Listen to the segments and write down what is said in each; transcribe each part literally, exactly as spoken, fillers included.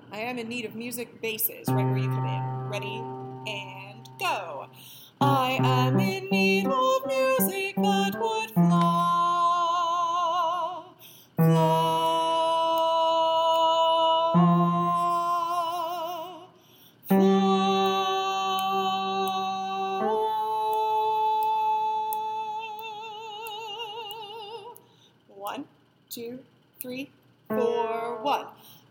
I am in need of music bases, right where you come in. Ready, and go. I am in need of music that would flow, flow, flow. One, two, three, four, one.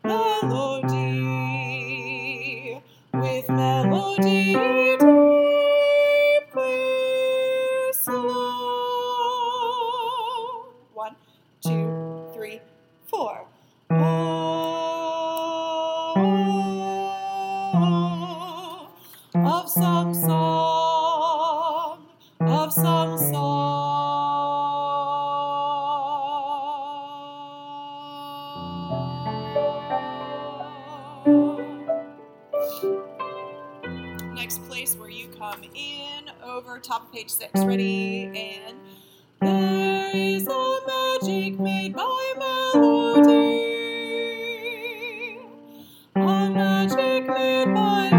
Melody, with melody deeply slow. One, two, three, four. Oh, of some song, of some song. Next place where you come in over top of page six. Ready, and there is a magic made by melody. A magic made by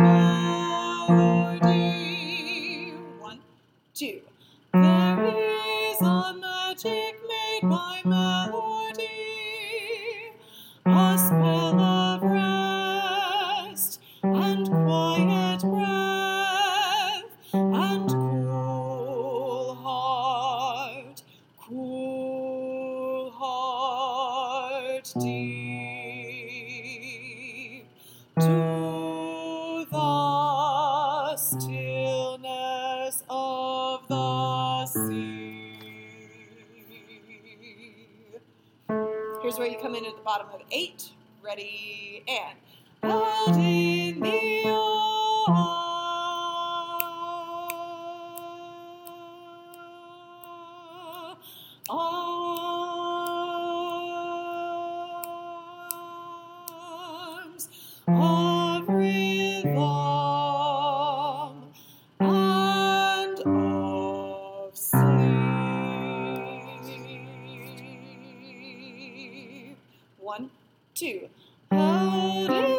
melody. One, two. There is a magic made by melody. A spell of rest and quiet breath and cool heart, cool heart deep to the stillness of the sea. Here's where you come in at the bottom of eight. Ready, and held in the arms of rhythm and of sleep. One, two. Held in